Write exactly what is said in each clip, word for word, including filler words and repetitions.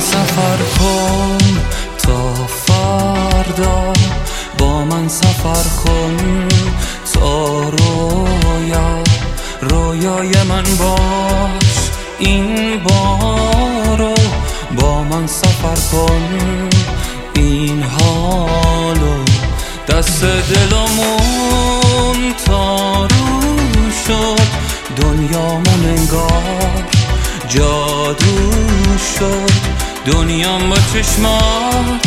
سفر کن تا فردا، با من سفر کن تا رویا رویای من باش این بارو، با من سفر کن این حالو، دست دلمون تارو شد، دنیامون انگار جادو شد، دنیام با چشمات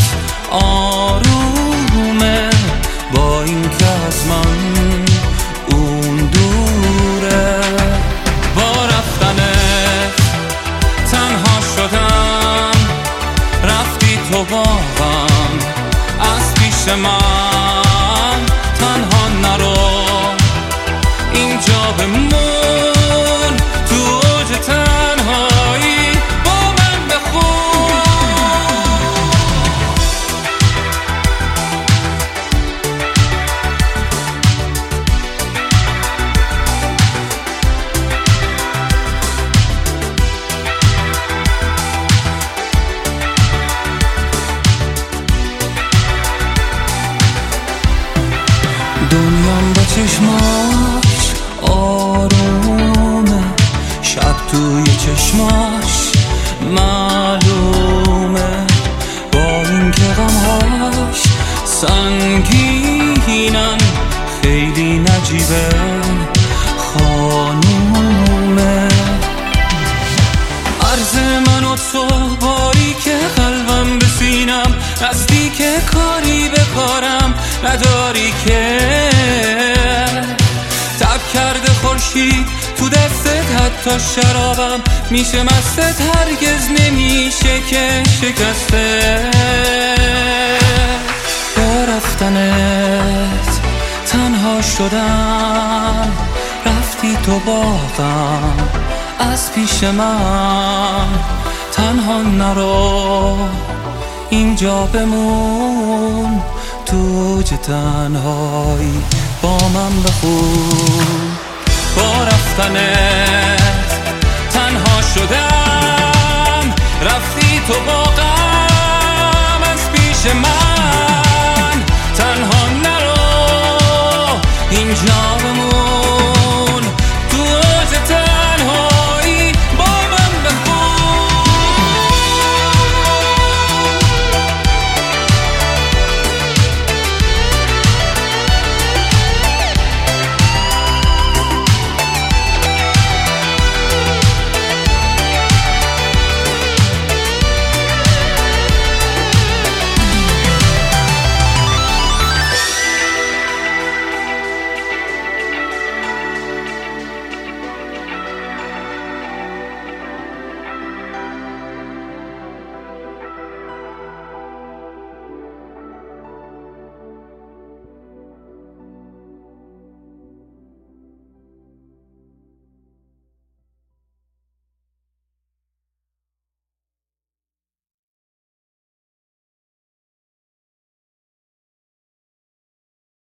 آرومه، با این که از من اون دوره. با رفتنت تنها شدم، رفتی تو واقعا از پیش من، تنها نرو اینجا بمون تو اوج تنهایی، با من بخون. دنیام با چشماش آرومه، شب توی چشماش معلومه، با این که غمهاش سنگینن، خیلی نجیبه خانومه. عرض من و تو باری که قلبم به سینم، نزدیک کاری به کارم نداری که، تب کرده خورشید تو دستت، حتی شرابم میشه مستت، هرگز نمیشه که شکسته. با رفتنت تنها شدم، رفتی تو باغم از پیش من، تنها نرو اینجا بمون تو اوج تنهایی، با من بخون. با رفتنت